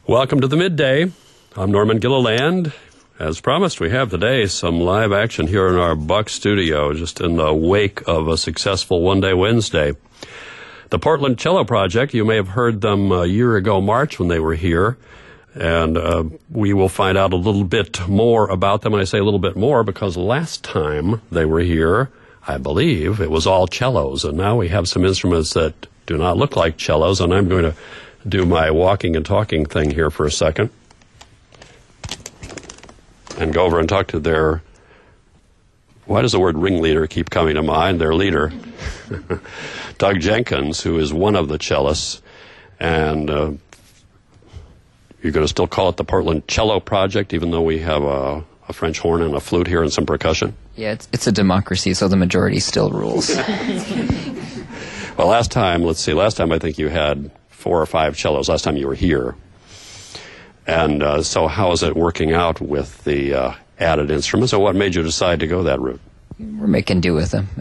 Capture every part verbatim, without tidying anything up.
Welcome to the Midday. I'm Norman Gilliland. As promised, we have today some live action here in our Buck studio, just in the wake of a successful One Day Wednesday. The Portland Cello Project, you may have heard them a year ago March when they were here, and uh, we will find out a little bit more about them. And I say a little bit more because last time they were here, I believe, it was all cellos, and now we have some instruments that do not look like cellos, and I'm going to do my walking and talking thing here for a second and go over and talk to their, why does the word ringleader keep coming to mind? Their leader, Doug Jenkins, who is one of the cellists, and uh, you're going to still call it the Portland Cello Project, even though we have a, a French horn and a flute here and some percussion? Yeah, it's, it's a democracy, so the majority still rules. Well, last time, let's see, last time I think you had four or five cellos, last time you were here. And uh, so how is it working out with the uh, added instruments, and what made you decide to go that route? We're making do with them.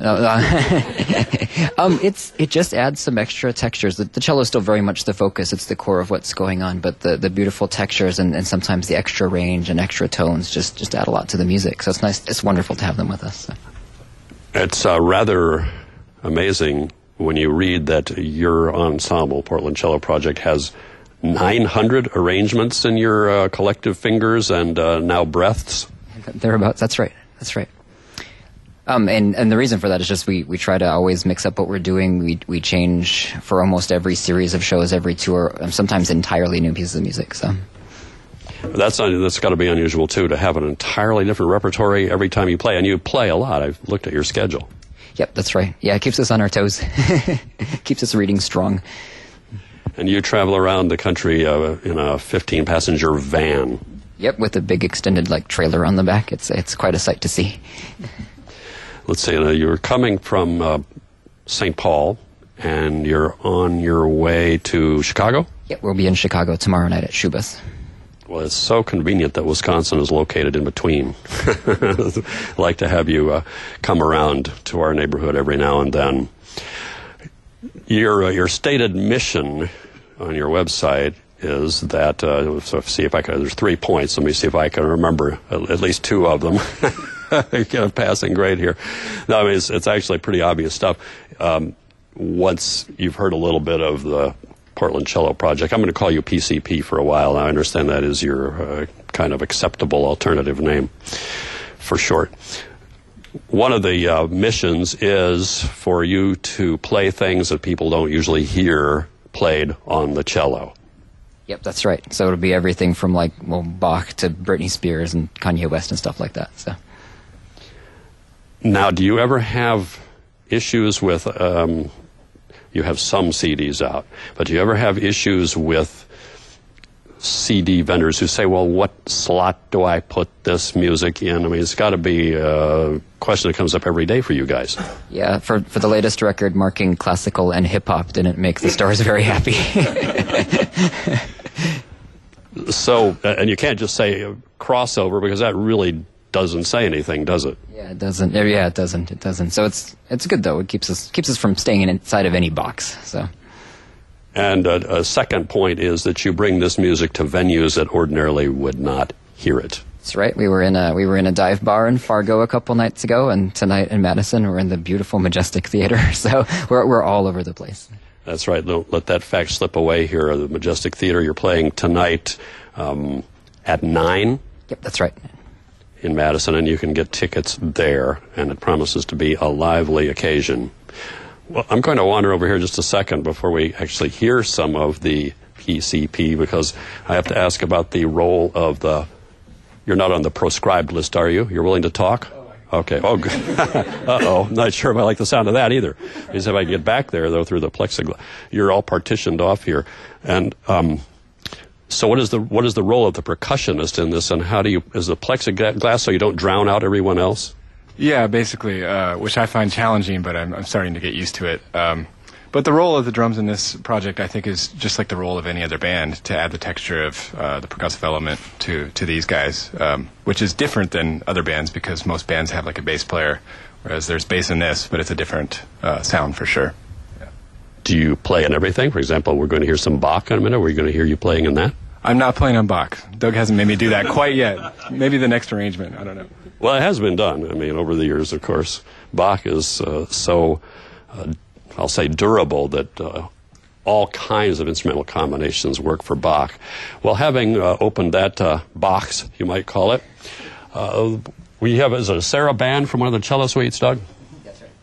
um, it's it just adds some extra textures. The, the cello is still very much the focus. It's the core of what's going on, but the, the beautiful textures and, and sometimes the extra range and extra tones just, just add a lot to the music. So it's nice. It's wonderful to have them with us. So. It's uh, rather amazing when you read that your ensemble, Portland Cello Project, has nine hundred arrangements in your uh, collective fingers and uh, now breaths. Thereabouts. That's right. That's right. Um, and, and the reason for that is just we, we try to always mix up what we're doing. We we change for almost every series of shows, every tour, um, sometimes entirely new pieces of music. So that's un- that's got to be unusual too, to have an entirely different repertory every time you play, and you play a lot. I've looked at your schedule. Yep, that's right. Yeah, it keeps us on our toes, keeps us reading strong. And you travel around the country uh, in a fifteen passenger van. Yep, with a big extended like trailer on the back. It's it's quite a sight to see. Let's see, uh, you're coming from uh, Saint Paul, and you're on your way to Chicago? Yep, we'll be in Chicago tomorrow night at Schubas. Well, it's so convenient that Wisconsin is located in between. I'd like to have you uh, come around to our neighborhood every now and then. Your uh, your stated mission on your website is that, uh, so see if I can, there's three points. Let me see if I can remember at, at least two of them. Get a passing grade here. No, I mean, it's, it's actually pretty obvious stuff. Um, once you've heard a little bit of the Portland Cello Project, I'm going to call you P C P for a while. Now, I understand that is your uh, kind of acceptable alternative name for short. One of the uh, missions is for you to play things that people don't usually hear played on the cello. Yep, that's right. So it'll be everything from like well Bach to Britney Spears and Kanye West and stuff like that. So. Now, do you ever have issues with, um, you have some C Ds out, but do you ever have issues with C D vendors who say, well, what slot do I put this music in? I mean, it's got to be a question that comes up every day for you guys. Yeah, for, for the latest record, marking classical and hip-hop didn't make the stars very happy. So, and you can't just say crossover because that really doesn't say anything, does it? Yeah, it doesn't. Yeah, it doesn't. It doesn't. So it's it's good though. It keeps us keeps us from staying inside of any box. So. And a, a second point is that you bring this music to venues that ordinarily would not hear it. That's right. We were in a we were in a dive bar in Fargo a couple nights ago, and tonight in Madison we're in the beautiful Majestic Theater. So we're we're all over the place. That's right. Don't let that fact slip away here. The Majestic Theater. You're playing tonight um, at nine. Yep, that's right. In Madison, and you can get tickets there, and it promises to be a lively occasion. Well, I'm going to wander over here just a second before we actually hear some of the P C P, because I have to ask about the role of the, you're not on the proscribed list, are you? You're willing to talk? Okay. Oh, good. Uh-oh. Not sure if I like the sound of that either. Because if I get back there, though, through the plexiglass. You're all partitioned off here. And, um... So what is the what is the role of the percussionist in this, and how do you, is the plexiglass so you don't drown out everyone else? Yeah, basically, uh, which I find challenging, but I'm, I'm starting to get used to it. Um, but the role of the drums in this project, I think, is just like the role of any other band, to add the texture of uh, the percussive element to, to these guys, um, which is different than other bands because most bands have like a bass player, whereas there's bass in this, but it's a different uh, sound for sure. Do you play in everything? For example, we're going to hear some Bach in a minute. We're going to hear you playing in that? I'm not playing on Bach. Doug hasn't made me do that quite yet. Maybe the next arrangement. I don't know. Well, it has been done. I mean, over the years, of course. Bach is uh, so, uh, I'll say, durable that uh, all kinds of instrumental combinations work for Bach. Well, having uh, opened that uh, box, you might call it, uh, we have, is it a saraband from one of the cello suites, Doug? That's right.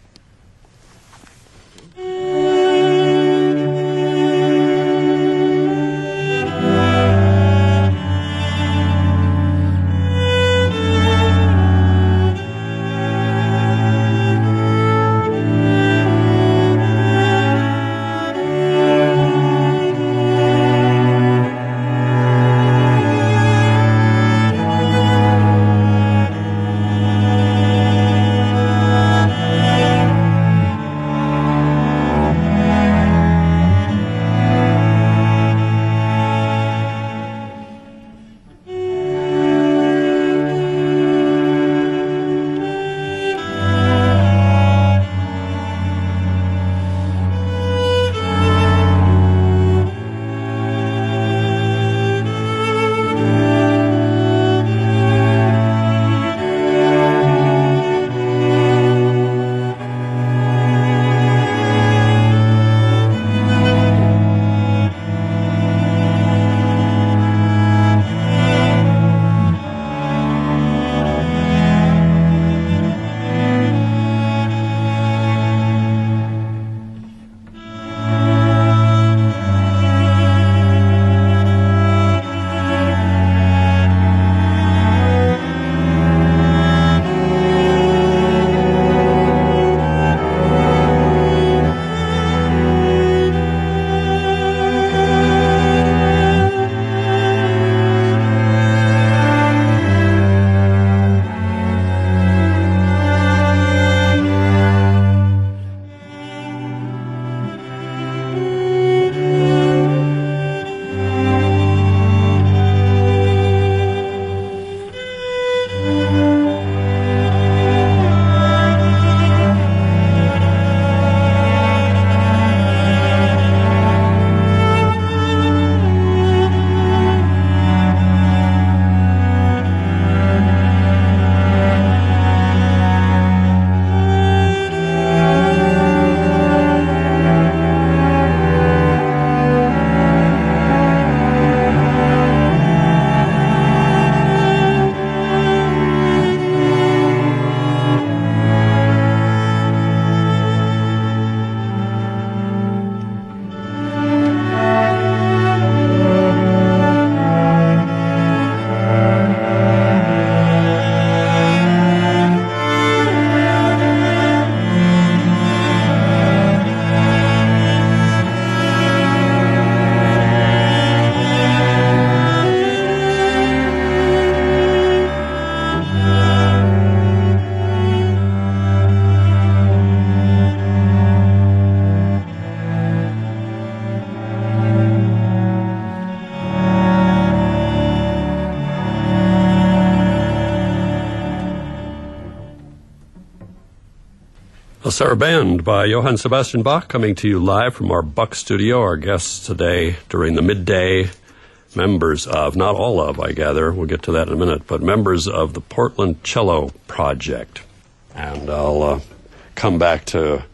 A Saraband by Johann Sebastian Bach, coming to you live from our Buck studio. Our guests today during the midday, members of, not all of, I gather, we'll get to that in a minute, but members of the Portland Cello Project. And I'll uh, come back to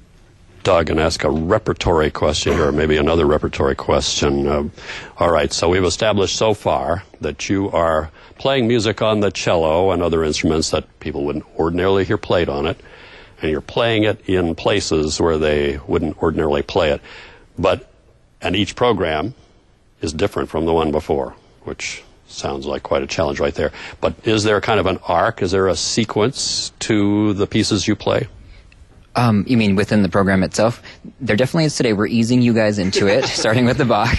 Doug and ask a repertory question here, or maybe another repertory question. Uh, all right, so we've established so far that you are playing music on the cello and other instruments that people wouldn't ordinarily hear played on it, and you're playing it in places where they wouldn't ordinarily play it. But, and each program is different from the one before, which sounds like quite a challenge right there. But is there kind of an arc? Is there a sequence to the pieces you play? Um, you mean within the program itself? There definitely is today. We're easing you guys into it, starting with the Bach.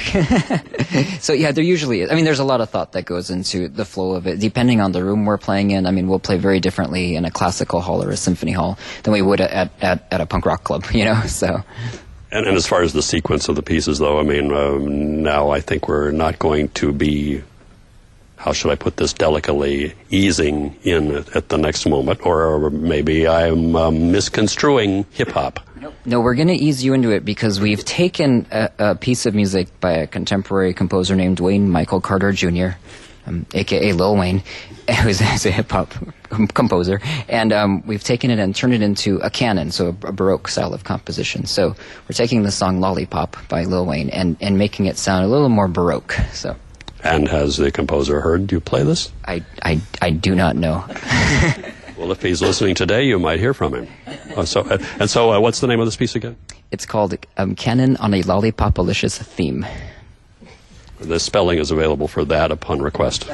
So yeah, there usually is. I mean, there's a lot of thought that goes into the flow of it, depending on the room we're playing in. I mean, we'll play very differently in a classical hall or a symphony hall than we would at at, at a punk rock club, you know, so... And, and as far as the sequence of the pieces, though, I mean, um, now I think we're not going to be how should I put this delicately, easing in at, at the next moment, or maybe I'm um, misconstruing hip-hop. No, we're going to ease you into it because we've taken a, a piece of music by a contemporary composer named Wayne Michael Carter Junior, um, a k a. Lil Wayne, who's, who's a hip-hop composer, and um, we've taken it and turned it into a canon, so a, a Baroque style of composition. So we're taking the song Lollipop by Lil Wayne and, and making it sound a little more Baroque. So. And has the composer heard you play this? I, I, I do not know. Well, if he's listening today, you might hear from him. Uh, so, uh, and so, uh, what's the name of this piece again? It's called um, Canon on a Lollipopalicious Theme. The spelling is available for that upon request.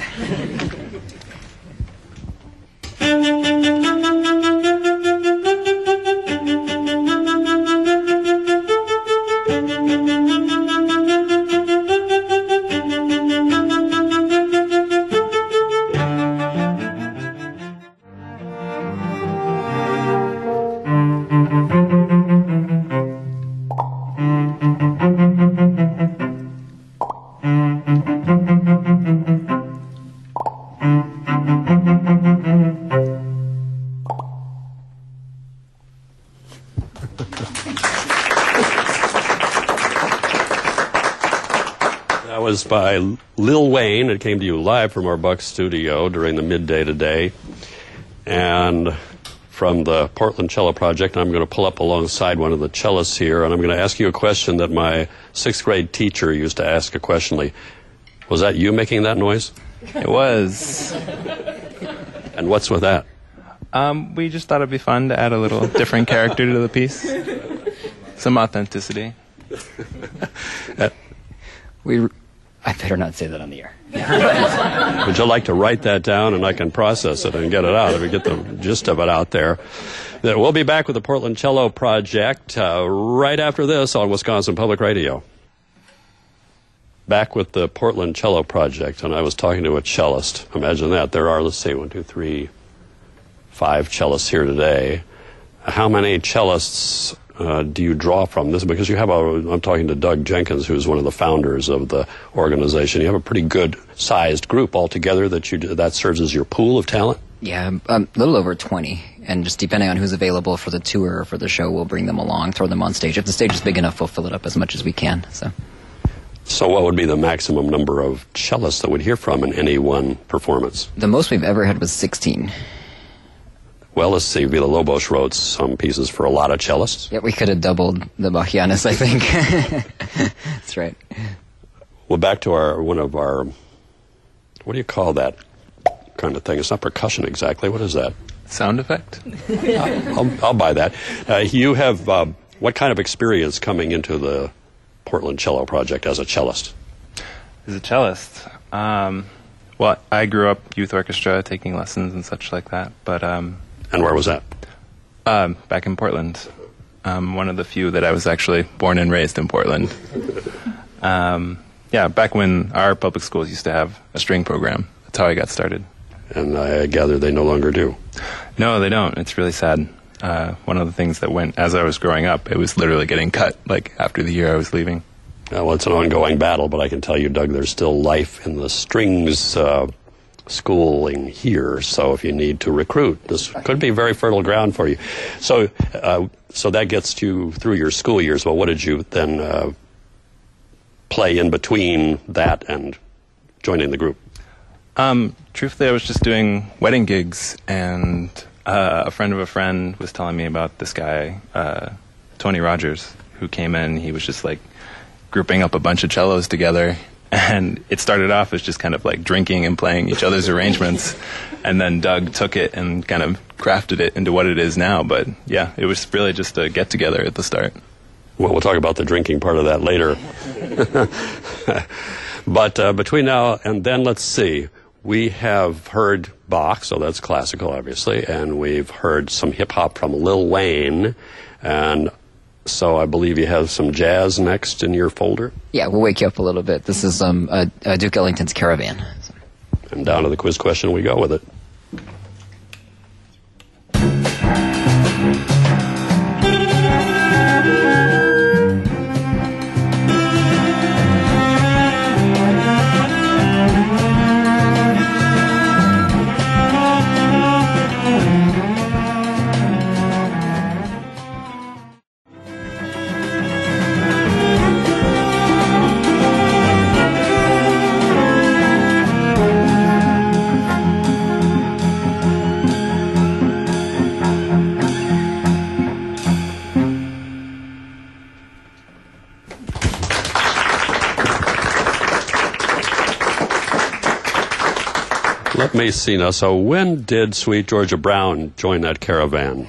That was by Lil Wayne. It came to you live from our Buck studio during the midday today. And from the Portland Cello Project, I'm going to pull up alongside one of the cellists here, and I'm going to ask you a question that my sixth grade teacher used to ask occasionally. Was that you making that noise? It was. And what's with that? Um, we just thought it'd be fun to add a little different character to the piece. Some authenticity. uh, we, I better not say that on the air. Would you like to write that down and I can process it and get it out if we get the gist of it out there? Then we'll be back with the Portland Cello Project uh, right after this on Wisconsin Public Radio. Back with the Portland Cello Project, and I was talking to a cellist. Imagine that. There are, let's see, one, two, three, five cellists here today. How many cellists uh, do you draw from this? Because you have a, I'm talking to Doug Jenkins, who's one of the founders of the organization. You have a pretty good sized group altogether that you that serves as your pool of talent? Yeah, um, a little over twenty. And just depending on who's available for the tour or for the show, we'll bring them along, throw them on stage. If the stage is big enough, we'll fill it up as much as we can. So. So what would be the maximum number of cellists that would hear from in any one performance? The most we've ever had was sixteen. Well, let's see. Villa-Lobos wrote some pieces for a lot of cellists. Yeah, we could have doubled the Bachianis, I think. That's right. Well, back to our one of our, what do you call that kind of thing? It's not percussion exactly. What is that? Sound effect? I'll, I'll, I'll buy that. Uh, you have, uh, what kind of experience coming into the Portland Cello Project as a cellist? As a cellist? Um, well, I grew up youth orchestra, taking lessons and such like that, but... Um, and where was that? Um, back in Portland. Um, one of the few that I was actually born and raised in Portland. Um, yeah, back when our public schools used to have a string program. That's how I got started. And I gather they no longer do. No, they don't. It's really sad. Uh, one of the things that went, as I was growing up, it was literally getting cut, like, after the year I was leaving. Uh, well, it's an ongoing battle, but I can tell you, Doug, there's still life in the strings uh, schooling here, so if you need to recruit, this could be very fertile ground for you. So uh, so that gets you through your school years. Well, what did you then uh, play in between that and joining the group? Um, truthfully, I was just doing wedding gigs, and uh, a friend of a friend was telling me about this guy, uh, Tony Rogers, who came in. He was just like grouping up a bunch of cellos together, and it started off as just kind of like drinking and playing each other's arrangements, and then Doug took it and kind of crafted it into what it is now. But yeah, it was really just a get-together at the start. Well, we'll talk about the drinking part of that later. But uh, between now and then, let's see. We have heard Bach, so that's classical, obviously, and we've heard some hip-hop from Lil Wayne, and so I believe you have some jazz next in your folder? Yeah, we'll wake you up a little bit. This is um, uh, uh, Duke Ellington's Caravan. So. And down to the quiz question we go with it. Let me see now. So when did Sweet Georgia Brown join that caravan?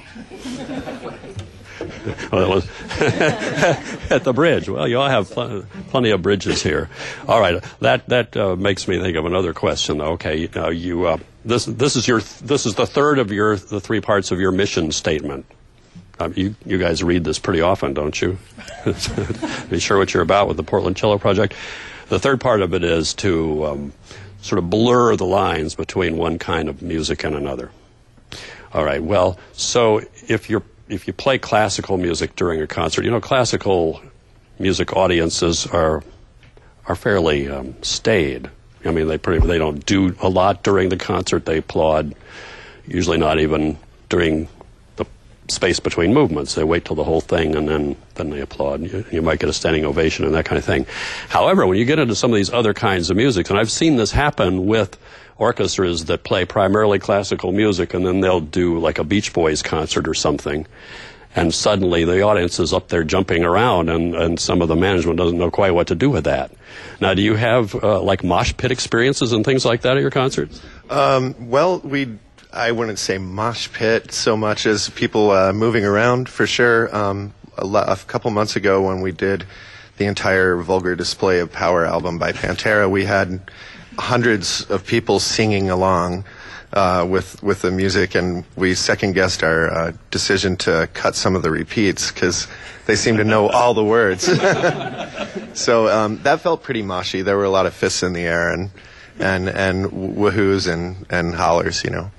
Well, it was at the bridge. Well, you all have pl- plenty of bridges here. All right, that that uh, makes me think of another question. Okay, uh, you uh, this this is your this is the third of your the three parts of your mission statement. Um, you you guys read this pretty often, don't you? Be sure what you're about with the Portland Cello Project. The third part of it is to um, sort of blur the lines between one kind of music and another. All right. Well, so if you're if you play classical music during a concert, you know, classical music audiences are are fairly um, staid. I mean, they pretty, they don't do a lot during the concert. They applaud, usually not even during the space between movements. They wait till the whole thing and then then they applaud. You, you might get a standing ovation and that kind of thing. However, when you get into some of these other kinds of music, and I've seen this happen with orchestras that play primarily classical music, and then they'll do like a Beach Boys concert or something, and suddenly the audience is up there jumping around, and, and some of the management doesn't know quite what to do with that. Now, do you have uh, like mosh pit experiences and things like that at your concerts? Um, well, we I wouldn't say mosh pit so much as people uh, moving around for sure. Um, a, lo- a couple months ago when we did the entire Vulgar Display of Power album by Pantera, we had hundreds of people singing along uh, with with the music, and we second guessed our uh, decision to cut some of the repeats because they seemed to know all the words. So um, that felt pretty moshy. There were a lot of fists in the air and and and woohoos and and hollers, you know.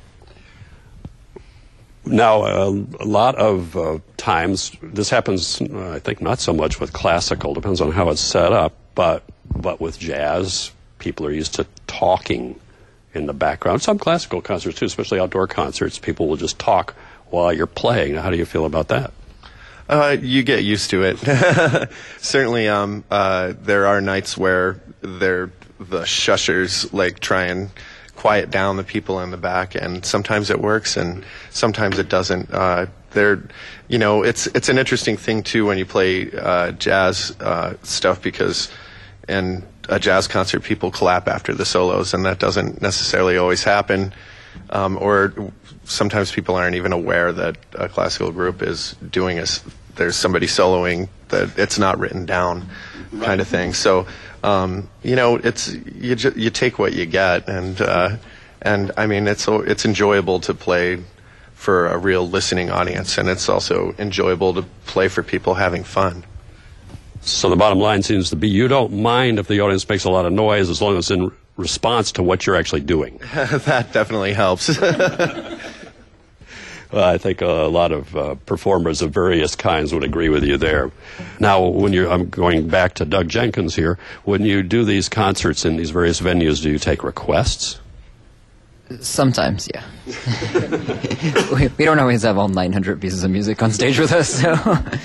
Now, uh, a lot of uh, times this happens. Uh, I think not so much with classical. Depends on how it's set up, but but with jazz, people are used to talking in the background. Some classical concerts, too, especially outdoor concerts, people will just talk while you're playing. How do you feel about that? Uh, you get used to it. Certainly, um, uh, there are nights where they're, the shushers like try and quiet down the people in the back, and sometimes it works, and sometimes it doesn't. Uh, they're, you know, it's it's an interesting thing too when you play uh, jazz uh, stuff, because in a jazz concert people clap after the solos, and that doesn't necessarily always happen. Um, or sometimes people aren't even aware that a classical group is doing a, there's somebody soloing, that it's not written down, kind of thing. So, um, you know, it's you ju- you take what you get, and uh, and I mean it's it's enjoyable to play for a real listening audience, and it's also enjoyable to play for people having fun. So the bottom line seems to be you don't mind if the audience makes a lot of noise as long as it's in response to what you're actually doing. That definitely helps. Well, I think a lot of uh, performers of various kinds would agree with you there. Now, when you, I'm going back to Doug Jenkins here. When you do these concerts in these various venues, do you take requests? Sometimes, yeah. we, we don't always have all nine hundred pieces of music on stage with us, so...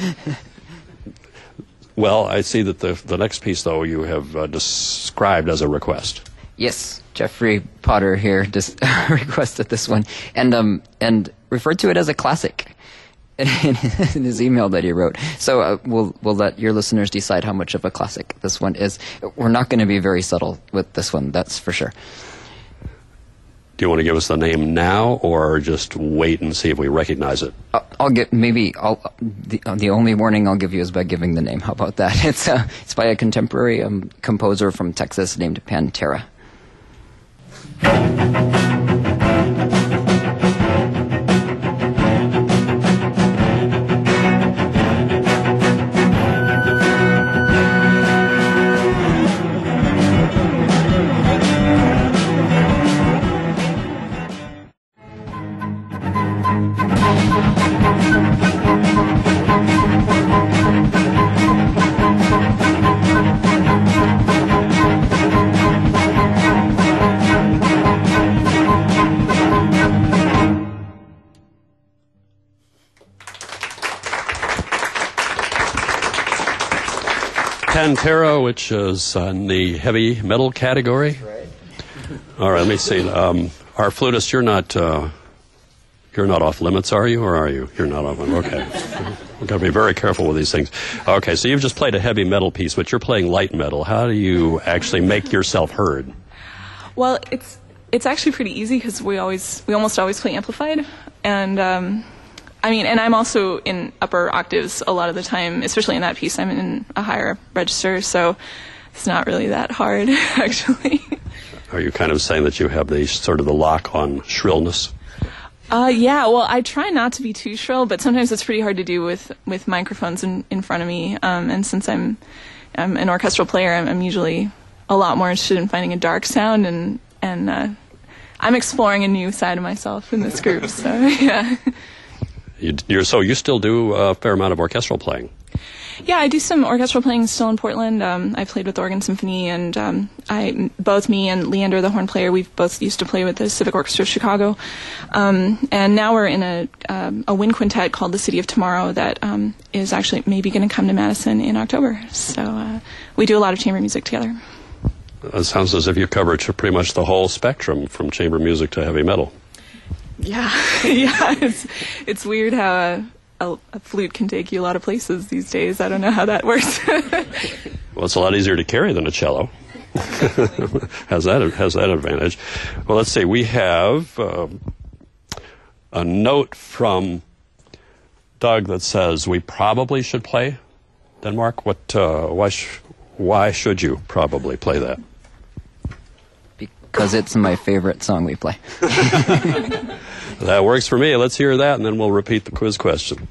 Well, I see that the the next piece, though, you have uh, described as a request. Yes, Jeffrey Potter here just requested this one, and um and referred to it as a classic in, in his email that he wrote. So uh, we'll we'll let your listeners decide how much of a classic this one is. We're not going to be very subtle with this one, that's for sure. Do you want to give us the name now, or just wait and see if we recognize it? I'll, I'll get maybe. I'll, the uh, the only warning I'll give you is by giving the name. How about that? It's uh, it's by a contemporary um, composer from Texas named Pantera. Pantera, which is in the heavy metal category. Right. All right, let me see. Um, our flutist, you're not uh, you're not off limits, are you, or are you? You're not off limits. Okay. We've got to be very careful with these things. Okay, so you've just played a heavy metal piece, but you're playing light metal. How do you actually make yourself heard? Well, it's it's actually pretty easy because we always we almost always play amplified, and um, I mean, and I'm also in upper octaves a lot of the time, especially in that piece. I'm in a higher register, so it's not really that hard, actually. Are you kind of saying that you have the sort of the lock on shrillness? Uh, yeah, well, I try not to be too shrill, but sometimes it's pretty hard to do with, with microphones in, in front of me. Um, and since I'm I'm an orchestral player, I'm, I'm usually a lot more interested in finding a dark sound, and and uh, I'm exploring a new side of myself in this group. So yeah. You, you're so you still do a fair amount of orchestral playing. Yeah, I do some orchestral playing still in Portland. Um, I played with the Oregon Symphony, and um, I both me and Leander, the horn player, we've both used to play with the Civic Orchestra of Chicago. Um, and now we're in a um, a wind quintet called the City of Tomorrow that um, is actually maybe going to come to Madison in October. So uh, we do a lot of chamber music together. It sounds as if you cover pretty much the whole spectrum from chamber music to heavy metal. Yeah, yeah, it's it's weird how. Uh, A, a flute can take you a lot of places these days. I don't know how that works. Well, it's a lot easier to carry than a cello. has that has that advantage? Well, let's see. We have uh, a note from Doug that says we probably should play Denmark. What? Uh, why? Sh- why should you probably play that? Because it's my favorite song we play. That works for me. Let's hear that, and then we'll repeat the quiz question.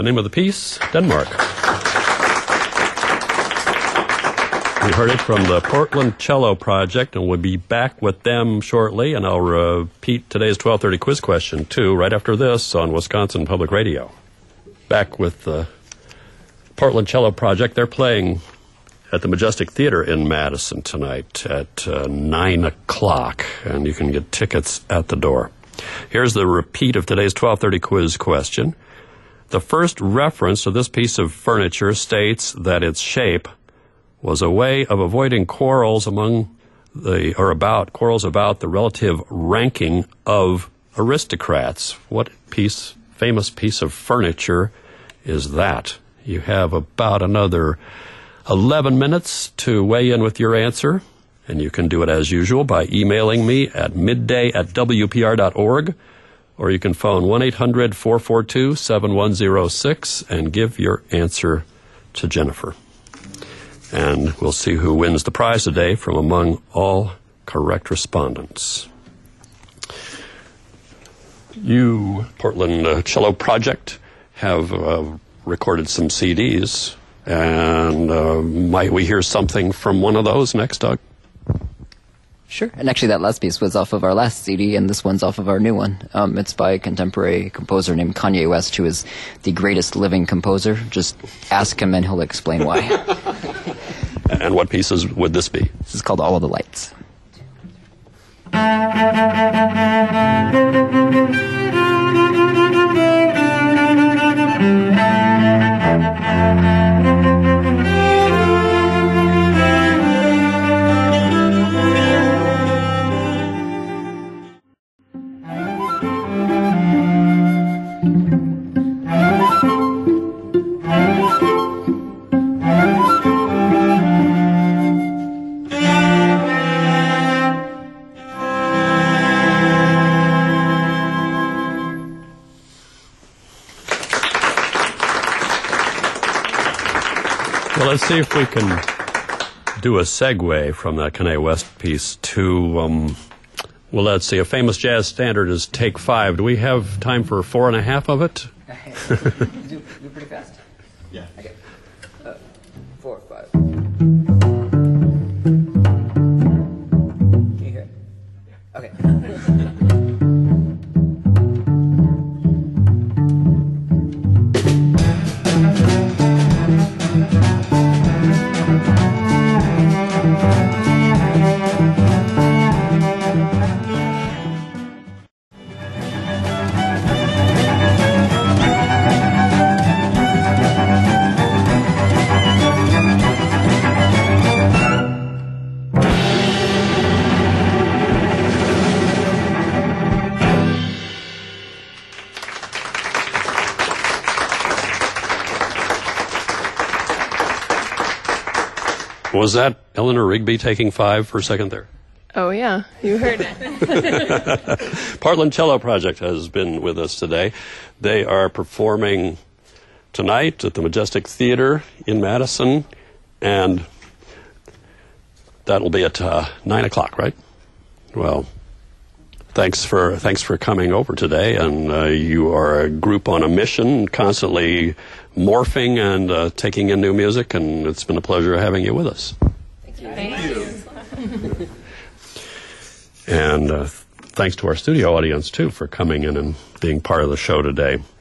The name of the piece, Denmark. We heard it from the Portland Cello Project, and we'll be back with them shortly. And I'll repeat today's twelve thirty quiz question, too, right after this on Wisconsin Public Radio. Back with the Portland Cello Project. They're playing at the Majestic Theater in Madison tonight at uh, nine o'clock, and you can get tickets at the door. Here's the repeat of today's twelve thirty quiz question. The first reference to this piece of furniture states that its shape was a way of avoiding quarrels among the, or about, quarrels about the relative ranking of aristocrats. What piece, famous piece of furniture is that? You have about another eleven minutes to weigh in with your answer, and you can do it as usual by emailing me at midday at w p r dot org, or you can phone one eight hundred four four two seven one zero six and give your answer to Jennifer. And we'll see who wins the prize today from among all correct respondents. You, Portland uh, Cello Project, have uh, recorded some C Ds, and uh, might we hear something from one of those next, Doug? Sure. And actually that last piece was off of our last C D, and this one's off of our new one. Um, it's by a contemporary composer named Kanye West, who is the greatest living composer. Just ask him and he'll explain why. And what pieces would this be? This is called All of the Lights. Let's see if we can do a segue from that Kanye West piece to, um, well, let's see, a famous jazz standard is Take Five. Do we have time for four and a half of it? do, do pretty fast. Yeah. Okay. Uh, four, five. Can you hear it? Okay. Was that Eleanor Rigby taking five for a second there? Oh, yeah. You heard it. Portland Cello Project has been with us today. They are performing tonight at the Majestic Theater in Madison, and that'll be at uh, nine o'clock, right? Well, thanks for thanks for coming over today, and uh, you are a group on a mission, constantly morphing and uh, taking in new music, and it's been a pleasure having you with us. Thank you. Thank you. And uh, thanks to our studio audience, too, for coming in and being part of the show today.